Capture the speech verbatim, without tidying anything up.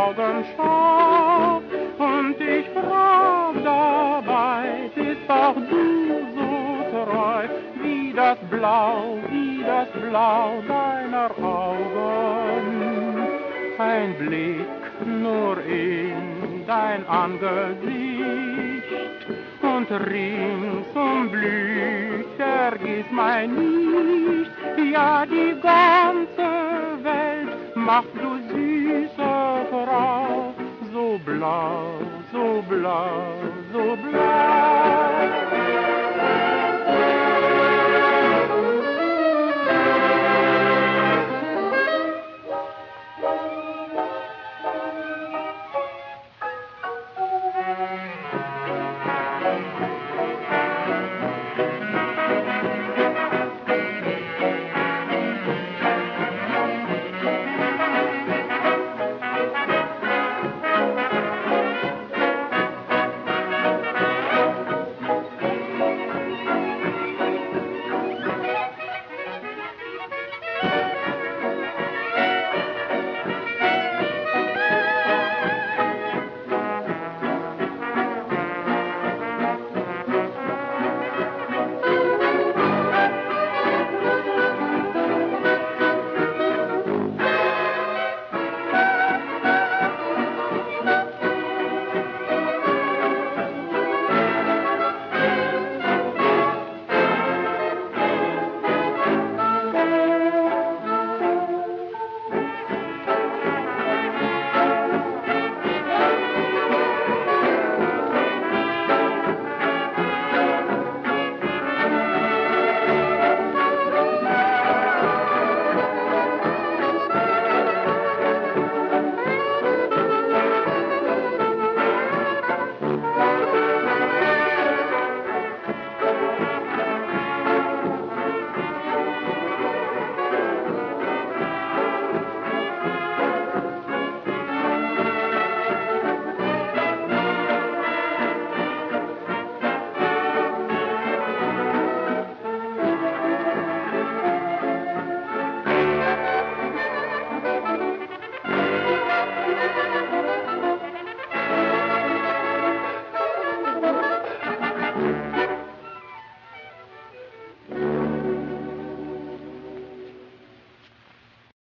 Augen schau und ich frag dabei, bist auch du so treu wie das Blau, wie das Blau deiner Augen. Ein Blick nur in dein Angesicht und ringsum blüht, vergiss mein nicht, ja die ganze Welt macht du süße Frau, so blau, so blau, so blau.